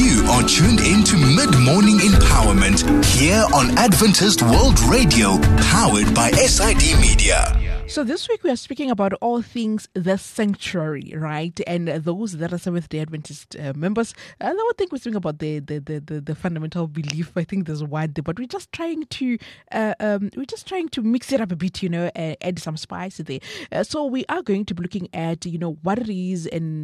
You are tuned into Mid-Morning Empowerment here on Adventist World Radio, powered by SID Media. So this week we are speaking about all things the sanctuary, right? And those that are Seventh-day Adventist members, I don't think we're speaking about the fundamental belief. I think there's one there, but we're just trying to mix it up a bit, add some spice there. So we are going to be looking at what it is and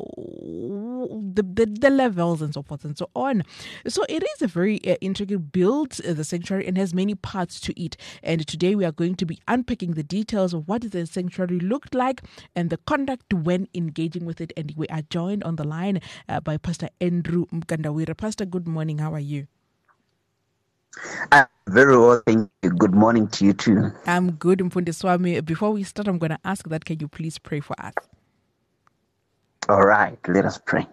the levels and so forth and so on. So it is a very intricate build, the sanctuary, and has many parts to it. And today we are going to be unpacking the details of what the sanctuary looked like and the conduct when engaging with it. And we are joined on the line by Pastor Andrew Mkandawira. Pastor, good morning. How are you? I'm very well, thank you. Good morning to you too. I'm good, Mfundi Swami. Before we start, I'm going to ask that, can you please pray for us? All right, let us pray.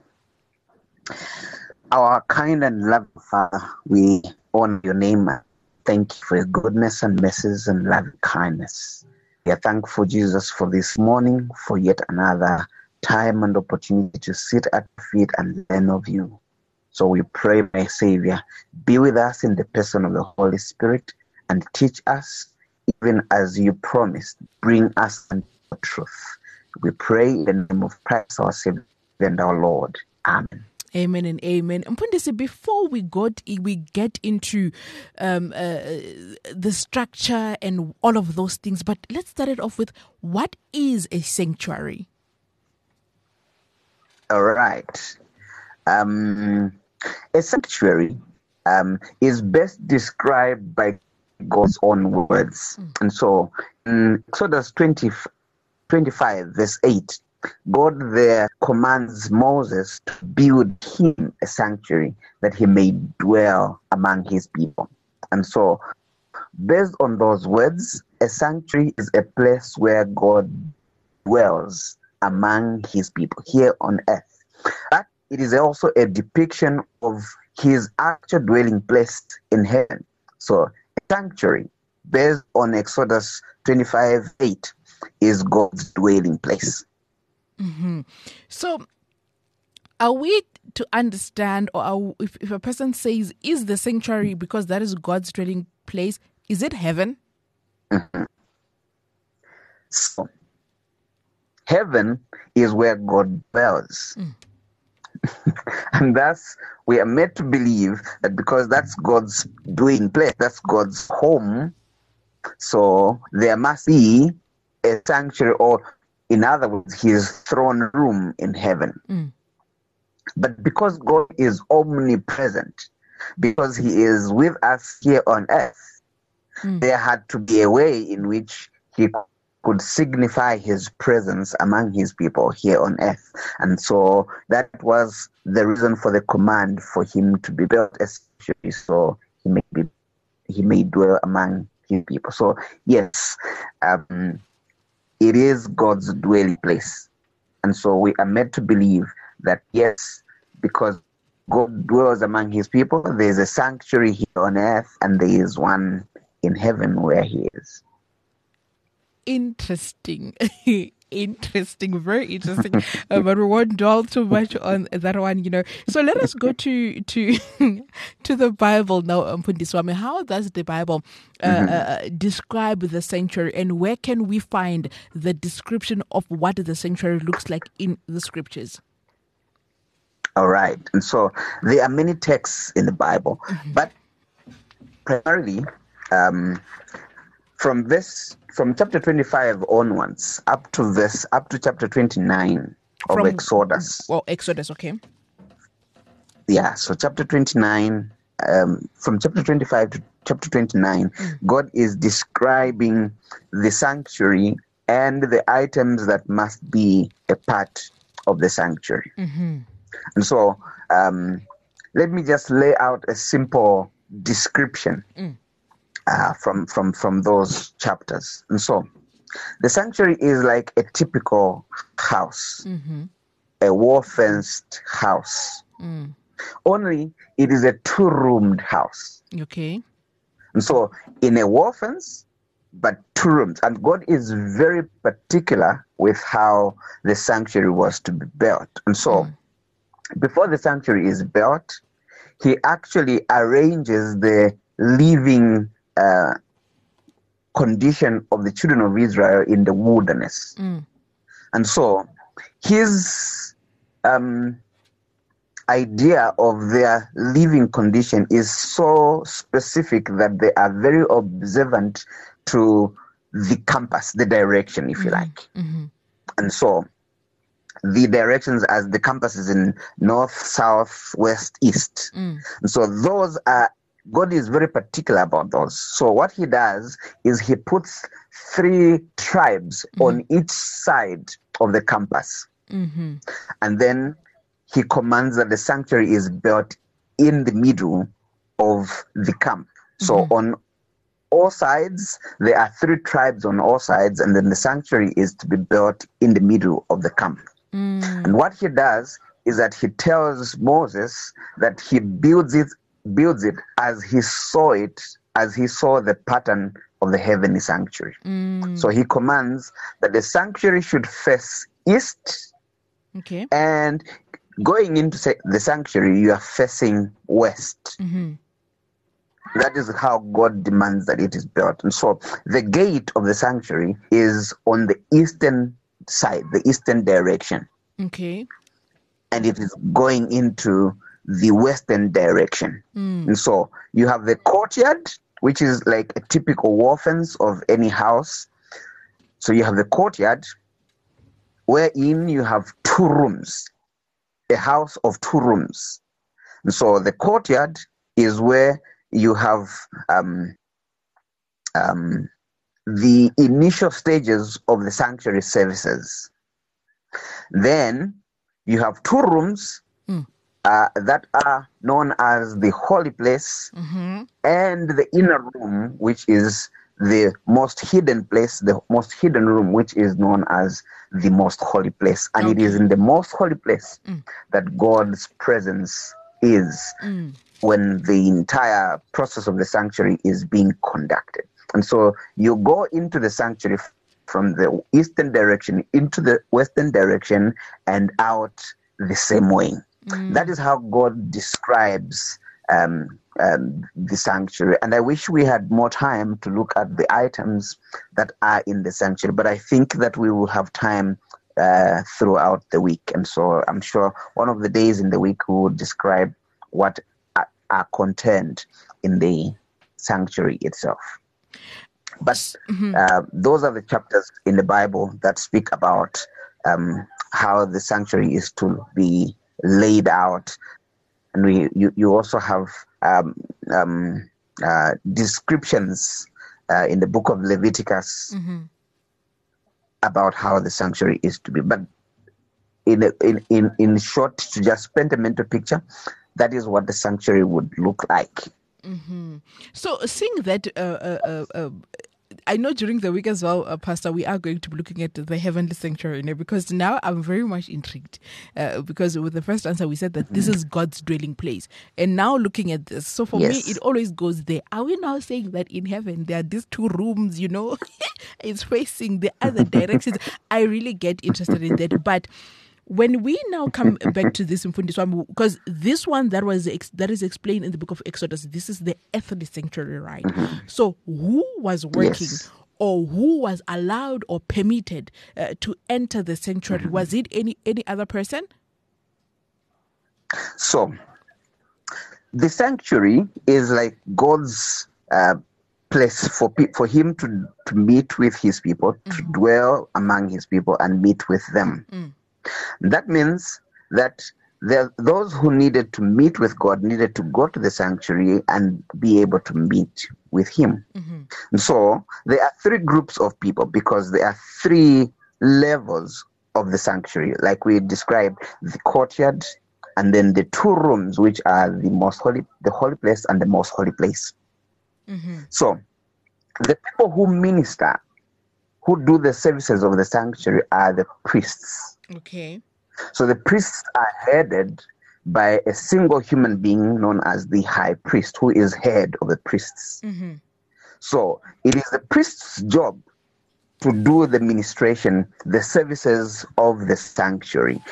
Our kind and loving Father, we honor your name. Thank you for your goodness and mercies and loving kindness. We are thankful, Jesus, for this morning, for yet another time and opportunity to sit at your feet and learn of you. So we pray, my Savior, be with us in the person of the Holy Spirit and teach us, even as you promised, bring us into truth. We pray in the name of Christ, our Savior and our Lord. Amen. Amen and amen. Mpundisi, before we get into the structure and all of those things, but let's start it off with, what is a sanctuary? All right. A sanctuary is best described by God's own words. And so in Exodus 25, verse 8, God there commands Moses to build him a sanctuary that he may dwell among his people. And so, based on those words, a sanctuary is a place where God dwells among his people here on earth. But it is also a depiction of his actual dwelling place in heaven. So, a sanctuary, based on Exodus 25:8, is God's dwelling place. Mm-hmm. So, are we to understand, or if a person says, is the sanctuary because that is God's dwelling place, is it heaven? Mm-hmm. So, heaven is where God dwells. And thus, we are made to believe that because that's God's dwelling place, that's God's home, so there must be a sanctuary, or in other words, his throne room in heaven. But because God is omnipresent, because he is with us here on earth, there had to be a way in which he could signify his presence among his people here on earth. And so that was the reason for the command for him to be built, especially so he may dwell among his people. So yes, it is God's dwelling place. And so we are made to believe that, yes, because God dwells among his people, there is a sanctuary here on earth, and there is one in heaven where he is. Interesting. Interesting, very interesting. But we won't dwell too much on that one, So let us go to the Bible now, Mfundi Swami. How does the Bible describe the sanctuary, and where can we find the description of what the sanctuary looks like in the scriptures? All right. And so there are many texts in the Bible, but primarily from chapter 25 onwards up to chapter 29 of Exodus. Well, Exodus, okay. Yeah, so chapter 29, from chapter 25 to chapter 29, God is describing the sanctuary and the items that must be a part of the sanctuary. And so let me just lay out a simple description from those chapters. And so the sanctuary is like a typical house, a wall-fenced house. Only it is a two-roomed house. Okay. And so in a wall fence, but 2 rooms. And God is very particular with how the sanctuary was to be built. And so before the sanctuary is built, he actually arranges the living condition of the children of Israel in the wilderness. And so his idea of their living condition is so specific that they are very observant to the compass, the direction, if you like. And so the directions as the compass is in north, south, west, east. And so those are, God is very particular about those. So what he does is he puts 3 tribes on each side of the compass. And then he commands that the sanctuary is built in the middle of the camp. So on all sides, there are 3 tribes on all sides, and then the sanctuary is to be built in the middle of the camp. And what he does is that he tells Moses that he builds it as he saw the pattern of the heavenly sanctuary. So he commands that the sanctuary should face east. Okay. And going into the sanctuary, you are facing west. That is how God demands that it is built. And so the gate of the sanctuary is on the eastern side, the eastern direction. Okay. And it is going into the western direction. And so you have the courtyard, which is like a typical wall fence of any house. So you have the courtyard, wherein you have 2 rooms, a house of 2 rooms. And so the courtyard is where you have the initial stages of the sanctuary services. Then you have 2 rooms that are known as the holy place, and the inner room, which is the most hidden place, the most hidden room, which is known as the most holy place. And it is in the most holy place that God's presence is when the entire process of the sanctuary is being conducted. And so you go into the sanctuary from the eastern direction into the western direction and out the same way. That is how God describes the sanctuary. And I wish we had more time to look at the items that are in the sanctuary, but I think that we will have time throughout the week. And so I'm sure one of the days in the week we will describe what are contained in the sanctuary itself. But those are the chapters in the Bible that speak about how the sanctuary is to be laid out. And you also have descriptions in the book of Leviticus about how the sanctuary is to be. But in short, to just paint a mental picture, that is what the sanctuary would look like. So seeing that, I know during the week as well, Pastor, we are going to be looking at the heavenly sanctuary, because now I'm very much intrigued, because with the first answer we said that this is God's dwelling place, and now looking at this, so for me it always goes there. Are we now saying that in heaven there are these 2 rooms, it's facing the other directions? I really get interested in that. But when we now come back to this Mfundiswa, because this one that is explained in the book of Exodus, this is the earthly sanctuary, right? So who was working or who was allowed or permitted to enter the sanctuary? Was it any other person? So the sanctuary is like God's place for him to meet with his people, to dwell among his people and meet with them. That means that those who needed to meet with God needed to go to the sanctuary and be able to meet with him. And so there are 3 groups of people, because there are 3 levels of the sanctuary, like we described: the courtyard, and then the 2 rooms, which are the holy place and the most holy place. So the people who minister, who do the services of the sanctuary, are the priests. Okay. So the priests are headed by a single human being known as the high priest, who is head of the priests. So it is the priest's job to do the ministration, the services of the sanctuary.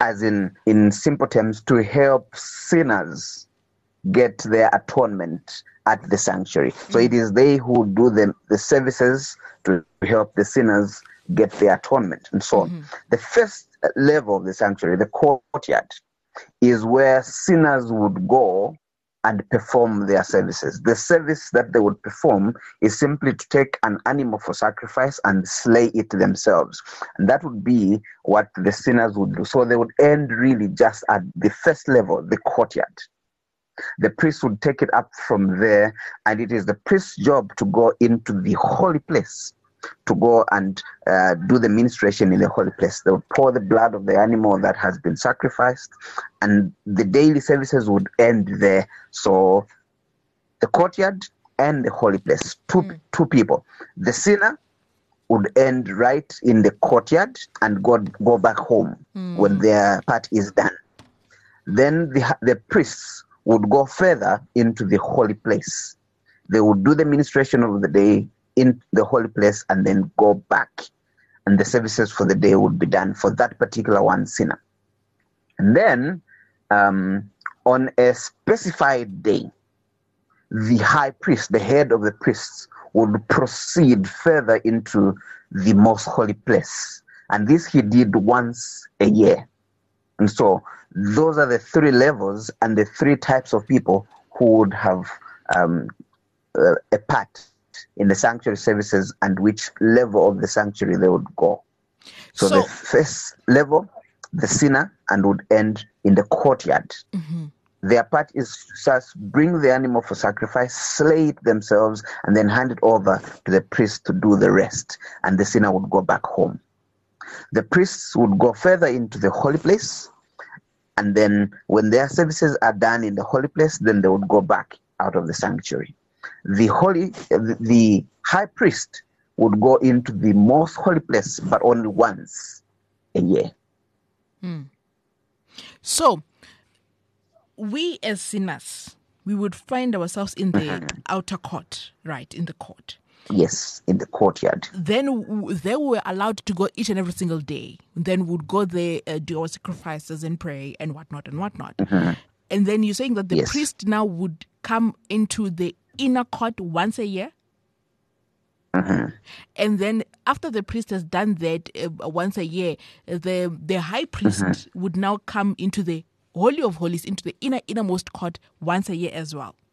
as in simple terms, to help sinners get their atonement at the sanctuary. So it is they who do the services to help the sinners get their atonement and so on. The first level of the sanctuary, the courtyard, is where sinners would go and perform their services. The service that they would perform is simply to take an animal for sacrifice and slay it themselves. And that would be what the sinners would do. So they would end really just at the first level, the courtyard. The priest would take it up from there, and it is the priest's job to go into the holy place, to go and do the ministration in the holy place. They would pour the blood of the animal that has been sacrificed, and the daily services would end there. So the courtyard and the holy place, two people. The sinner would end right in the courtyard and go back home when their part is done. Then the priests would go further into the holy place. They would do the ministration of the day in the holy place and then go back. And the services for the day would be done for that particular one sinner. And then on a specified day, the high priest, the head of the priests, would proceed further into the most holy place. And this he did once a year. And so those are the three levels and the three types of people who would have a part in the sanctuary services and which level of the sanctuary they would go. So the first level, the sinner, and would end in the courtyard. Their part is to just bring the animal for sacrifice, slay it themselves, and then hand it over to the priest to do the rest. And the sinner would go back home. The priests would go further into the holy place, and then when their services are done in the holy place, then they would go back out of the sanctuary. The high priest would go into the most holy place, but only once a year. So, we as sinners, we would find ourselves in the outer court, right, in the court. Yes, in the courtyard. Then they were allowed to go each and every single day. Then would go there, do our sacrifices and pray and whatnot and whatnot. And then you're saying that the priest now would come into the inner court once a year? And then after the priest has done that once a year, the high priest would now come into the Holy of Holies, into the innermost court once a year as well.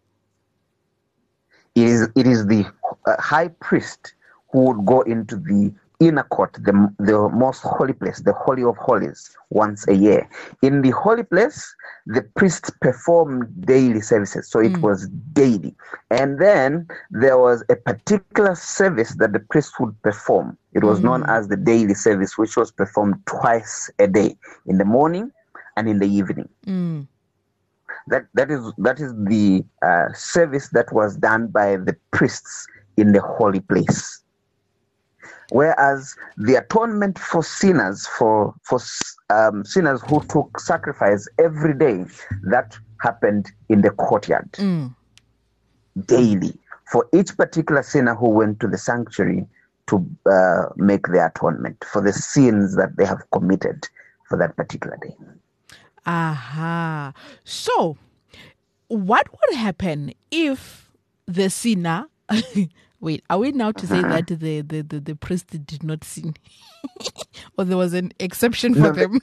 It is the high priest who would go into the inner court, the most holy place, the Holy of Holies, once a year. In the holy place, the priests performed daily services, so it was daily. And then there was a particular service that the priest would perform. It was known as the daily service, which was performed twice a day, in the morning and in the evening. That is the service that was done by the priests in the holy place. Whereas the atonement for sinners, for sinners who took sacrifice every day, that happened in the courtyard daily for each particular sinner who went to the sanctuary to make the atonement for the sins that they have committed for that particular day. So, what would happen if the sinner... Wait, are we now to say that the priest did not sin? Or there was an exception for them?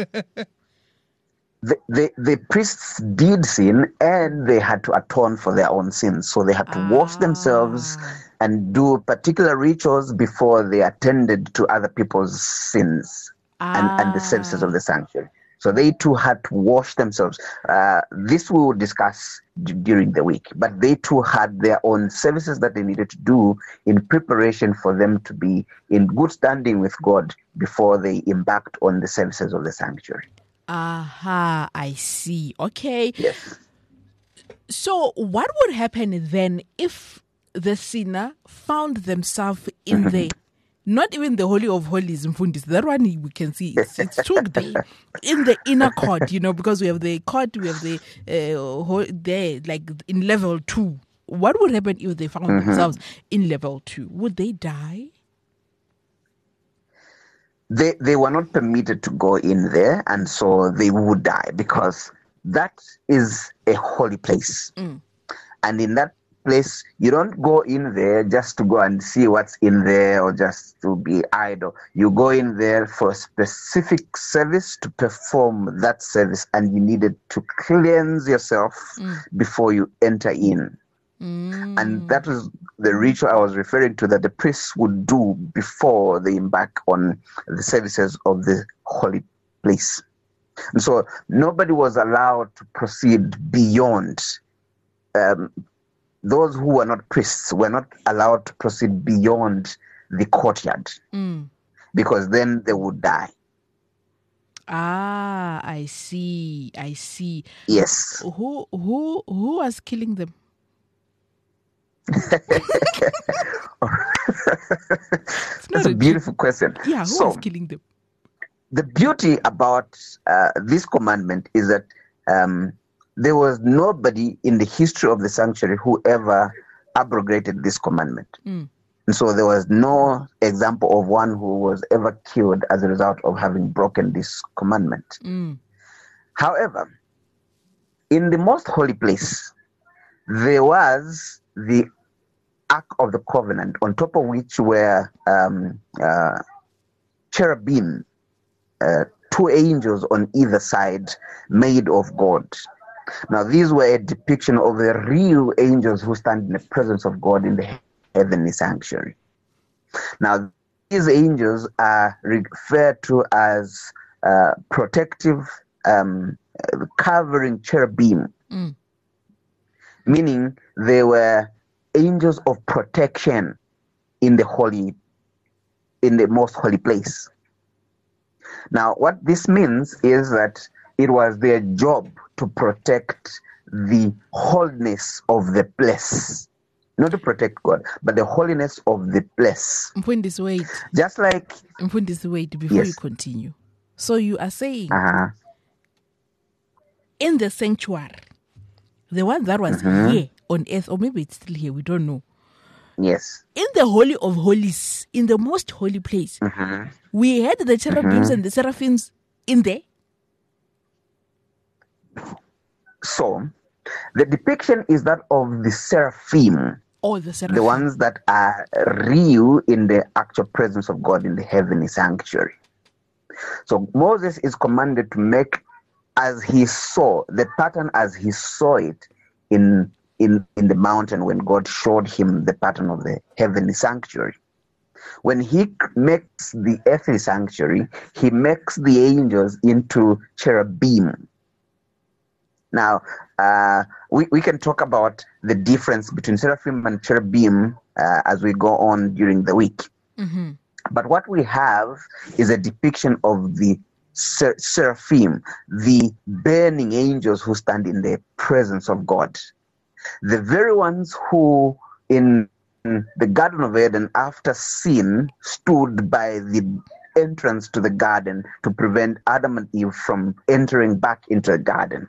The priests did sin, and they had to atone for their own sins. So they had to wash themselves and do particular rituals before they attended to other people's sins and the services of the sanctuary. So they too had to wash themselves. This we will discuss during the week. But they too had their own services that they needed to do in preparation for them to be in good standing with God before they embarked on the services of the sanctuary. I see. Okay. Yes. So what would happen then if the sinner found themselves in the... Not even the Holy of Holies, Mfundis. That one we can see. It's took there in the inner court, because we have the court, we have the there, like in level 2. What would happen if they found themselves in level 2? Would they die? they were not permitted to go in there, and so they would die, because that is a holy place. And in that place, you don't go in there just to go and see what's in there or just to be idle. You go in there for a specific service, to perform that service, and you needed to cleanse yourself before you enter in. And that was the ritual I was referring to, that the priests would do before they embark on the services of the holy place. And so nobody was allowed to proceed beyond. Those who were not priests were not allowed to proceed beyond the courtyard, because then they would die. Ah, I see. Yes. Who was killing them? That's a beautiful question. Yeah, who was killing them? The beauty about this commandment is that there was nobody in the history of the sanctuary who ever abrogated this commandment. And so there was no example of one who was ever killed as a result of having broken this commandment. However, in the most holy place, there was the Ark of the Covenant, on top of which were cherubim, 2 angels on either side, made of gold. Now, these were a depiction of the real angels who stand in the presence of God in the heavenly sanctuary. Now, these angels are referred to as protective, covering cherubim, meaning they were angels of protection in the most holy place. Now, what this means is that it was their job to protect the holiness of the place. Not to protect God, but the holiness of the place. Mfundisi, Just like... wait, before you continue. So you are saying, in the sanctuary, the one that was here on earth, or maybe it's still here, we don't know. Yes. In the Holy of Holies, in the most holy place, we had the cherubims and the seraphims in there. So, the depiction is that of the seraphim. The ones that are real in the actual presence of God in the heavenly sanctuary. So Moses is commanded to make as he saw, the pattern as he saw it in the mountain when God showed him the pattern of the heavenly sanctuary. When he makes the earthly sanctuary, he makes the angels into cherubim. Now, we can talk about the difference between seraphim and cherubim as we go on during the week. But what we have is a depiction of the seraphim, the burning angels who stand in the presence of God. The very ones who in the Garden of Eden after sin stood by the entrance to the garden to prevent Adam and Eve from entering back into the garden.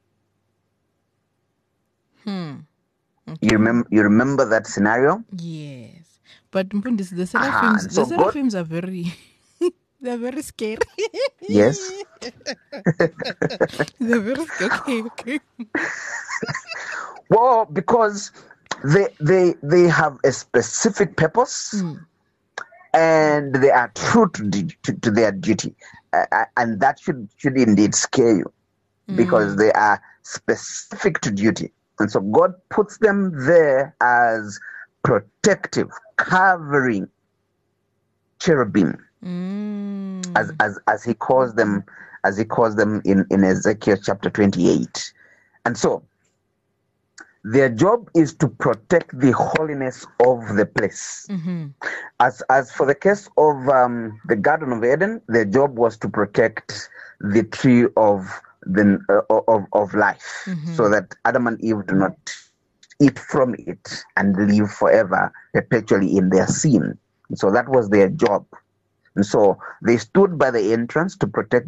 Okay. You remember that scenario? Yes. But the seraphims are very they're very scary. Yes. They're very scary. Okay. Well, because they have a specific purpose and they are true to their duty. And that should indeed scare you because they are specific to duty. And so God puts them there as protective, covering cherubim, as he calls them in Ezekiel chapter 28. And so their job is to protect the holiness of the place. As for the case of the Garden of Eden, their job was to protect the tree of life, so that Adam and Eve do not eat from it and live forever perpetually in their sin. And so that was their job. And so they stood by the entrance to protect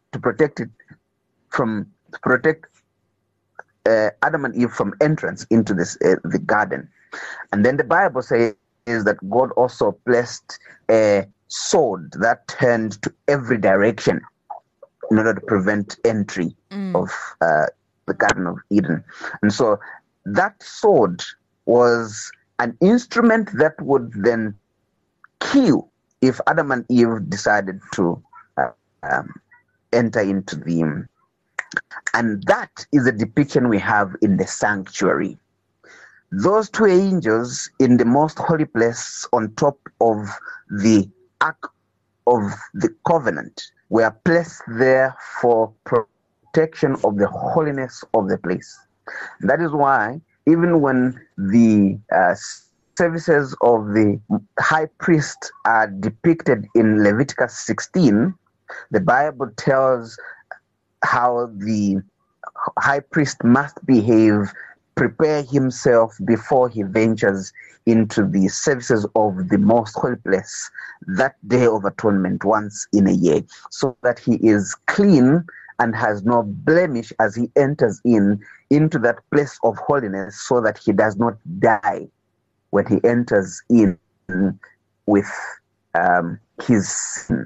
Adam and Eve from entrance into the garden. And then the Bible says that God also placed a sword that turned to every direction in order to prevent entry of the Garden of Eden. And so that sword was an instrument that would then kill if Adam and Eve decided to enter into the... And that is a depiction we have in the sanctuary. Those two angels in the most holy place on top of the Ark of the Covenant were placed there for protection of the holiness of the place. That is why even when the services of the high priest are depicted in Leviticus 16, the Bible tells how the high priest must behave, prepare himself before he ventures into the services of the most holy place, that day of atonement once in a year, so that he is clean and has no blemish as he enters into that place of holiness, so that he does not die when he enters in with his sin.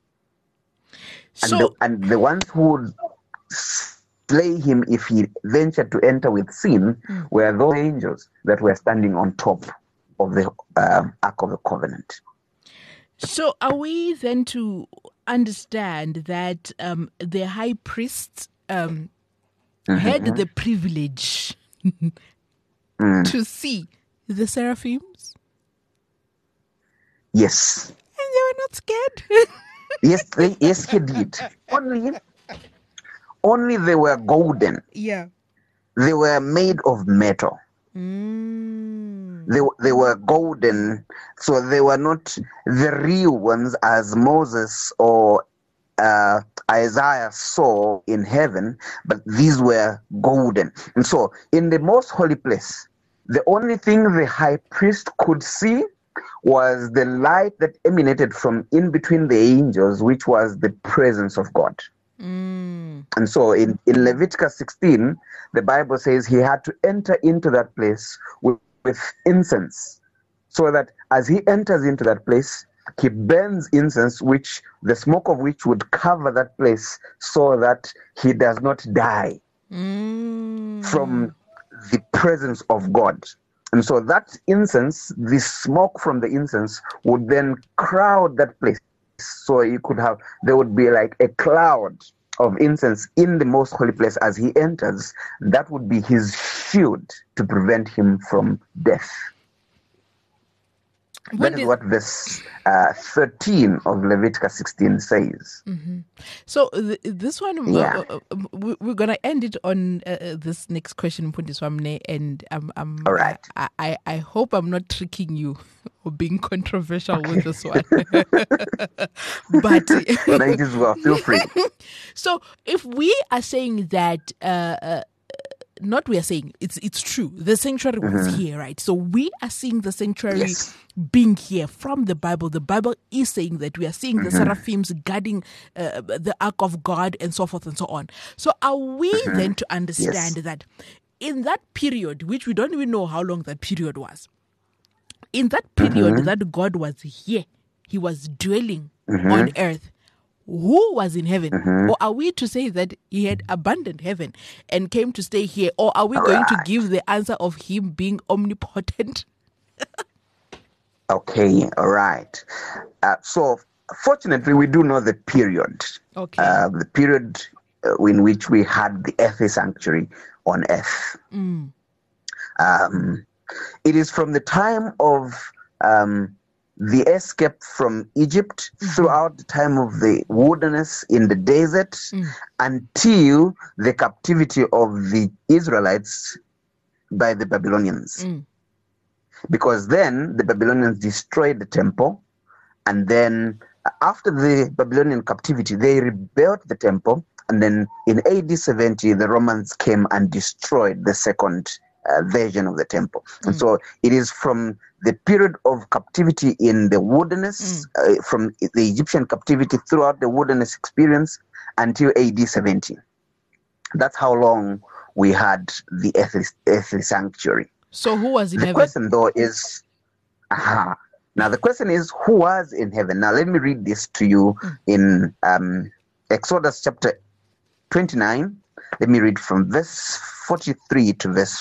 And the ones who would slay him if he ventured to enter with sin were those angels that were standing on top of the Ark of the Covenant. So are we then to understand that the high priest had the privilege to see the seraphims? Yes. And they were not scared? Yes, he did. Only they were golden. Yeah. They were made of metal. They were golden, so they were not the real ones as Moses or Isaiah saw in heaven, but these were golden. And so in the most holy place, the only thing the high priest could see was the light that emanated from in between the angels, which was the presence of God. And so in Leviticus 16, the Bible says he had to enter into that place with incense, so that as he enters into that place, he burns incense, which the smoke of which would cover that place, so that he does not die from the presence of God. And so that incense, the smoke from the incense, would then crowd that place. So there would be like a cloud of incense in the most holy place as he enters. That would be his shield to prevent him from death. That is what verse 13 of Leviticus 16 says. So this one, we're going to end it on this next question, Mpundiswamne, and all right. I hope I'm not tricking you or being controversial with this one. But might as well, feel free. So if we are saying that we are saying it's true, the sanctuary was here, right? So we are seeing the sanctuary being here from the Bible. The Bible is saying that we are seeing the seraphims guarding the ark of God and so forth and so on. So are we then to understand that in that period, which we don't even know how long that period was, in that period that God was here, he was dwelling on earth, who was in heaven? Or are we to say that he had abandoned heaven and came to stay here? Or are we going to give the answer of him being omnipotent? Okay, all right. So fortunately, we do know the period. Okay. The period in which we had the earthly sanctuary on earth. It is from the time of the escape from Egypt throughout the time of the wilderness in the desert until the captivity of the Israelites by the Babylonians. Because then the Babylonians destroyed the temple, and then after the Babylonian captivity, they rebuilt the temple, and then in AD 70, the Romans came and destroyed the second version of the temple. And so it is from the period of captivity in the wilderness, from the Egyptian captivity throughout the wilderness experience until AD 70. That's how long we had the earthly sanctuary. So who was in heaven? The question, though, is Now the question is, who was in heaven? Now let me read this to you in Exodus chapter 29. Let me read from verse 43 to verse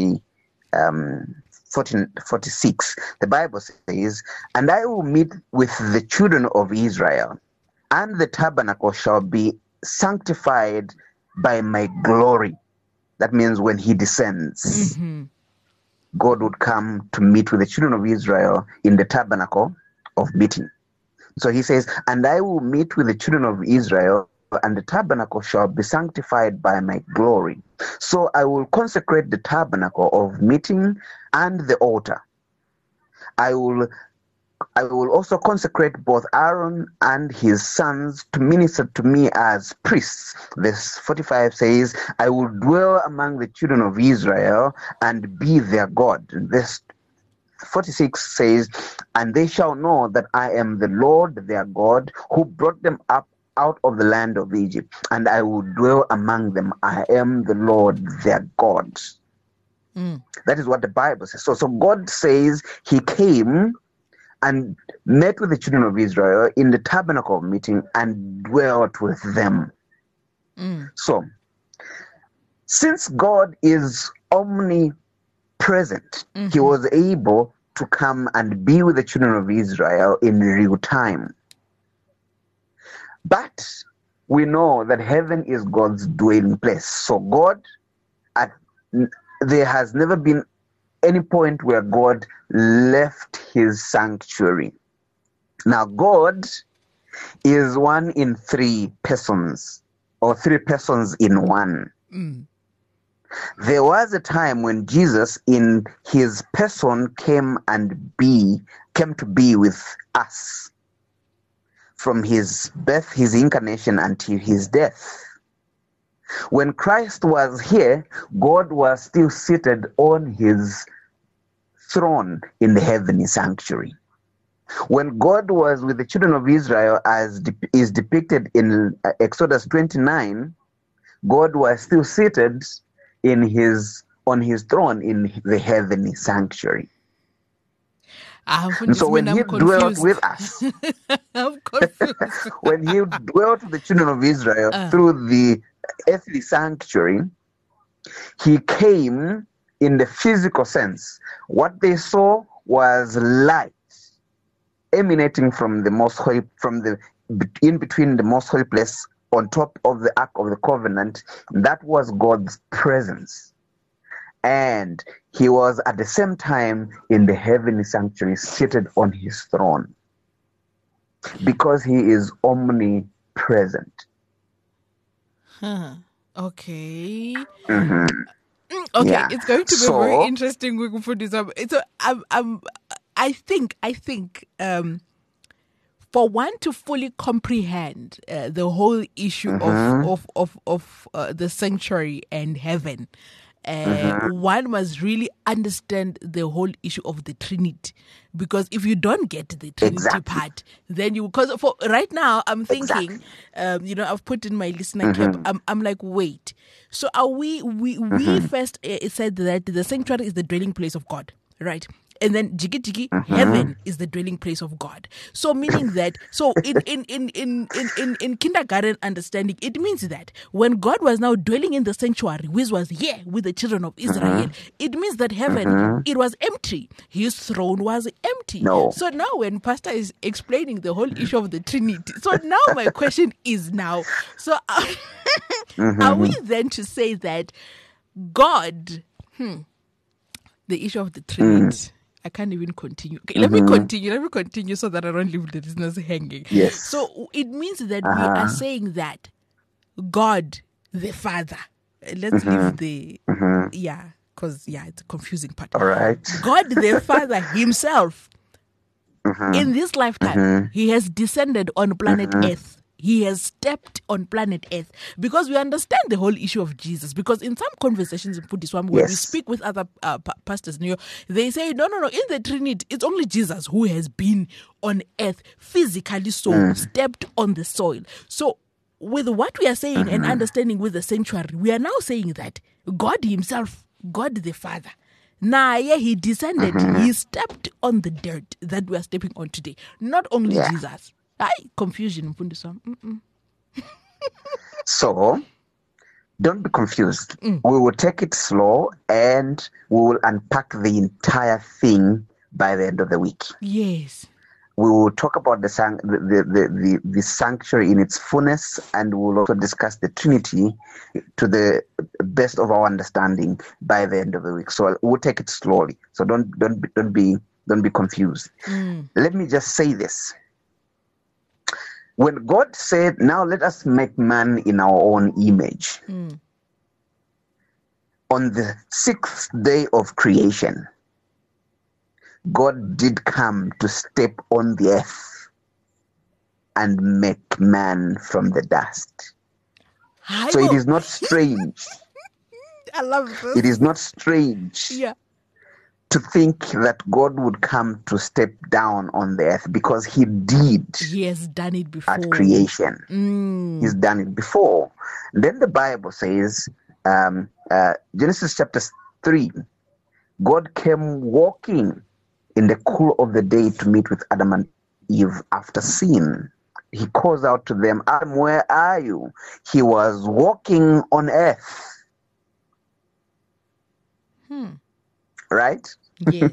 46. The Bible says, "And I will meet with the children of Israel, and the tabernacle shall be sanctified by my glory." That means when he descends, God would come to meet with the children of Israel in the tabernacle of meeting. So he says, "And I will meet with the children of Israel, and the tabernacle shall be sanctified by my glory. So I will consecrate the tabernacle of meeting and the altar. I will also consecrate both Aaron and his sons to minister to me as priests." Verse 45 says, "I will dwell among the children of Israel and be their God." And verse 46 says, "And they shall know that I am the Lord their God, who brought them up out of the land of Egypt, and I will dwell among them. I am the Lord their God." That is what the Bible says. So God says he came and met with the children of Israel in the tabernacle meeting and dwelt with them. So, since God is omnipresent, he was able to come and be with the children of Israel in real time. But we know that heaven is God's dwelling place. So there has never been any point where God left his sanctuary. Now, God is one in three persons, or three persons in one. There was a time when Jesus in his person came to be with us from his birth, his incarnation, until his death. When Christ was here, God was still seated on his throne in the heavenly sanctuary. When God was with the children of Israel, as is depicted in Exodus 29, God was still seated on his throne in the heavenly sanctuary. And so when he dwelt with us, I'm confused. when he dwelt with the children of Israel through the earthly sanctuary, he came in the physical sense. What they saw was light emanating from the most holy, in between the most holy place on top of the Ark of the Covenant. That was God's presence. And he was at the same time in the heavenly sanctuary, seated on his throne, because he is omnipresent. Okay. Mm-hmm. Okay, Yeah. it's going to be very interesting. We can put this up. I think, for one to fully comprehend the whole issue of the sanctuary and heaven, one must really understand the whole issue of the Trinity. Because if you don't get the Trinity part, then because for right now I'm thinking, I've put in my listener cap. I'm like, wait. So are we first said that the sanctuary is the dwelling place of God, right? And then jiggy, heaven is the dwelling place of God. So meaning that, in kindergarten understanding, it means that when God was now dwelling in the sanctuary, which was here with the children of Israel, it means that heaven, it was empty. His throne was empty. No. So now when Pastor is explaining the whole issue of the Trinity, so now my question is now, so are we then to say that God, the issue of the Trinity, I can't even continue. Okay, let me continue so that I don't leave the listeners hanging. Yes. So it means that we are saying that God the Father, let's leave the, because it's a confusing part. All right. God the Father himself, in this lifetime, he has descended on planet Earth. He has stepped on planet Earth, because we understand the whole issue of Jesus. Because in some conversations in Pudiswam, when we speak with other pastors, they say, no, in the Trinity, it's only Jesus who has been on earth physically, stepped on the soil. So with what we are saying and understanding with the sanctuary, we are now saying that God himself, God the Father, Naye he descended, he stepped on the dirt that we are stepping on today. Not only Yeah. Jesus. Aye, confusion, Mfundiswa. So don't be confused. We will take it slow and we will unpack the entire thing by the end of the week. Yes. We will talk about the sanctuary in its fullness, and we will also discuss the Trinity to the best of our understanding by the end of the week. So we'll take it slowly. So don't be confused. Let me just say this. When God said, "Now let us make man in our own image," on the 6th day of creation, God did come to step on the earth and make man from the dust. So it is not strange. I love this. It is not strange to think that God would come to step down on the earth, because he did. He has done it before. At creation. He's done it before. And then the Bible says, Genesis chapter 3, God came walking in the cool of the day to meet with Adam and Eve after sin. He calls out to them, "Adam, where are you?" He was walking on earth. Right? Yes.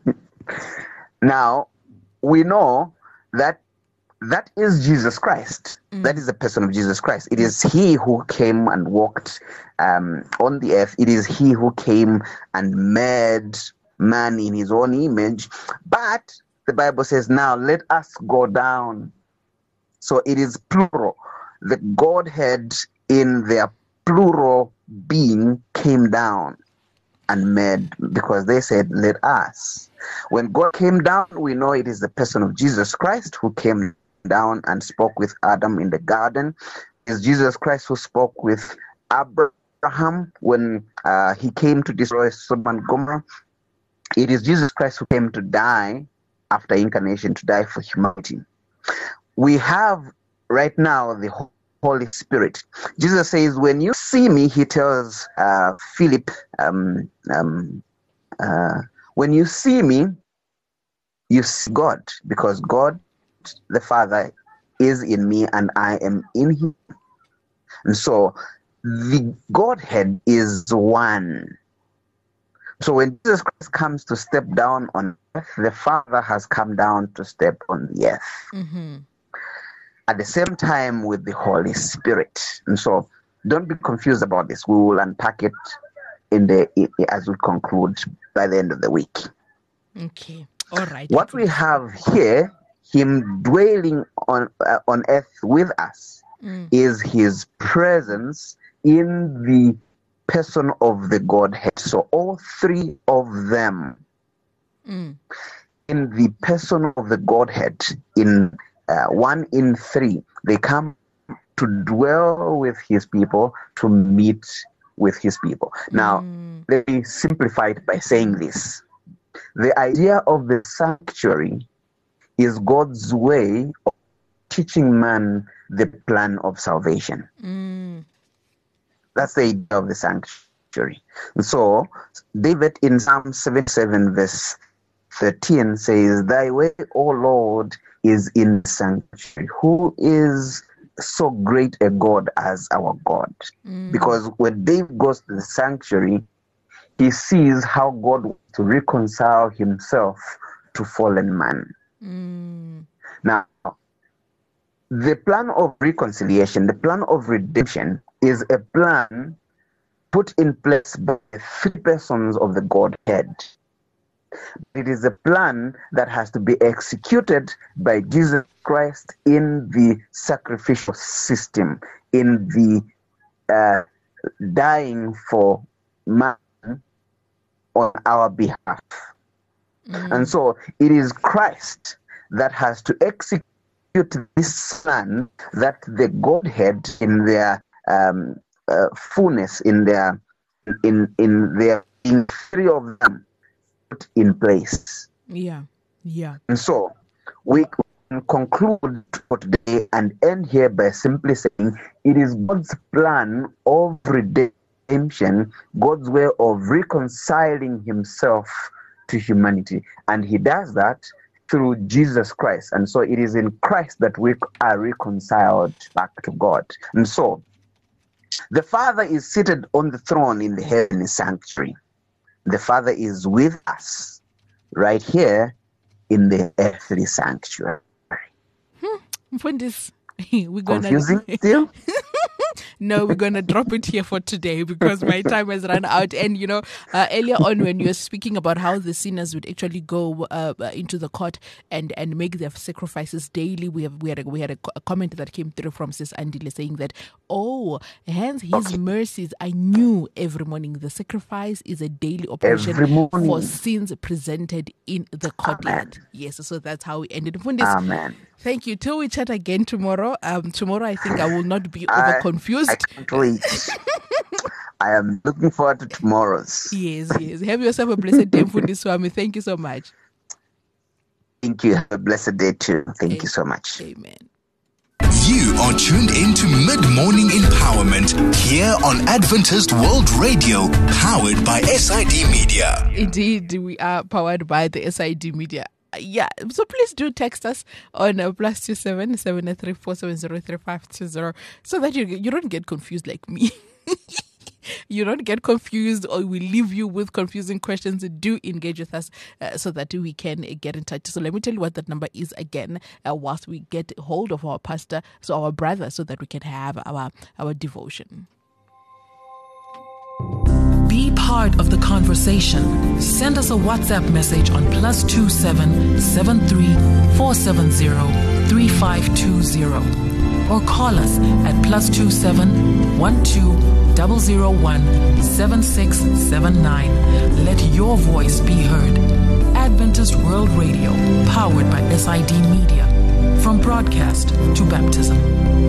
Now, we know that is Jesus Christ. That is the person of Jesus Christ. It is he who came and walked on the earth. It is he who came and made man in his own image. But the Bible says, "Now let us go down." So it is plural. The Godhead in their plural being came down and made, because they said, "Let us." When God came down, we know it is the person of Jesus Christ who came down and spoke with Adam in the garden. It is Jesus Christ who spoke with Abraham when he came to destroy Sodom and Gomorrah. It is Jesus Christ who came to die after incarnation, to die for humanity. We have right now the Holy Spirit. Jesus says, "When you see me," he tells Philip, "when you see me, you see God, because God, the Father, is in me and I am in him." And so the Godhead is one. So when Jesus Christ comes to step down on earth, the Father has come down to step on the earth. At the same time with the Holy Spirit. And so don't be confused about this. We will unpack it as we conclude by the end of the week. Okay. All right. What we have here, him dwelling on earth with us, is his presence in the person of the Godhead. So all three of them in the person of the Godhead, in 1 in 3, they come to dwell with his people, to meet with his people. Now, let me simplify it by saying this. The idea of the sanctuary is God's way of teaching man the plan of salvation. That's the idea of the sanctuary. So, David in Psalm 77 verse 13 says, "Thy way, O Lord, is in sanctuary." Who is so great a God as our God? Because when David goes to the sanctuary, he sees how God wants to reconcile himself to fallen man. Now, the plan of reconciliation, the plan of redemption, is a plan put in place by the three persons of the Godhead. It is a plan that has to be executed by Jesus Christ in the sacrificial system, in the dying for man on our behalf. And so it is Christ that has to execute this plan that the Godhead in their fullness, in three of them, put in place. Yeah. And so we can conclude for today and end here by simply saying it is God's plan of redemption redemption, God's way of reconciling himself to humanity. And he does that through Jesus Christ. And so it is in Christ that we are reconciled back to God. And so the Father is seated on the throne in the heavenly sanctuary. The Father is with us right here in the earthly sanctuary. We're gonna confusing still? No, we're going to drop it here for today because my time has run out. And, earlier on when you were speaking about how the sinners would actually go into the court and make their sacrifices daily, we had a comment that came through from Sis Andile saying that, hence his mercies are new every morning. The sacrifice is a daily operation for sins presented in the courtyard. Yes, so that's how we ended. Amen. Thank you. Till we chat again tomorrow. Tomorrow, I think I will not be over confused. I can't wait. I am looking forward to tomorrow's. Yes. Have yourself a blessed day, Mfundi Swami. Thank you so much. Thank you. Have a blessed day too. Thank you so much. Amen. You are tuned into Mid-Morning Empowerment here on Adventist World Radio, powered by SID Media. Indeed, we are powered by the SID Media. Yeah, so please do text us on +27 734 703520 so that you don't get confused like me. You don't get confused or we leave you with confusing questions. Do engage with us so that we can get in touch. So let me tell you what that number is again whilst we get hold of our pastor, so our brother, so that we can have our devotion. Be part of the conversation. Send us a WhatsApp message on +27 73 470 3520 or call us at +27 12 001 7679. Let your voice be heard. Adventist World Radio, powered by SID Media. From broadcast to baptism.